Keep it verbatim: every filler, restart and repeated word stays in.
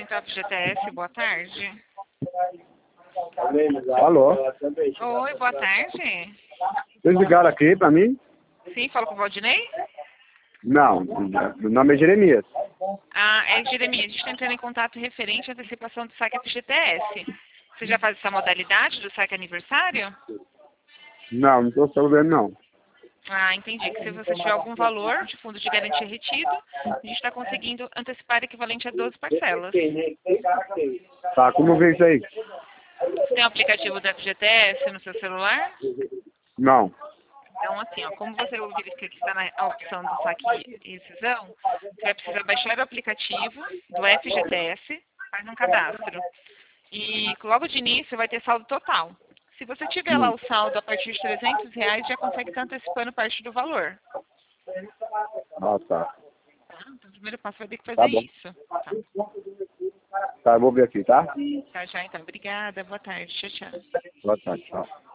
atendimento F G T S, boa tarde. Alô? Oi, boa tarde. Vocês ligaram aqui pra mim? Sim, falo com o Valdinei? Não, o nome é Jeremias. Ah, é Jeremias, a gente está entrando em contato referente à antecipação do saque F G T S. Você já faz essa modalidade do saque aniversário? Não, não estou sabendo não. Ah, entendi. Que se você tiver algum valor de fundo de garantia retido, a gente está conseguindo antecipar equivalente a doze parcelas. Tá, como vê isso aí? Você tem o aplicativo do F G T S no seu celular? Não. Então, assim, ó, como você verifica que está na opção do saque e rescisão, você vai precisar baixar o aplicativo do F G T S, faz um cadastro. E logo de início vai ter saldo total. Se você tiver lá Hum. o saldo a partir de trezentos reais, já consegue estar antecipando parte do valor. Ah, tá. Tá? Então, o primeiro passo vai ter que fazer Tá bom. isso. Tá, Tá, eu vou ver aqui, tá? tá já, então. Obrigada. Boa tarde. Tchau, tchau. Boa tarde, tchau.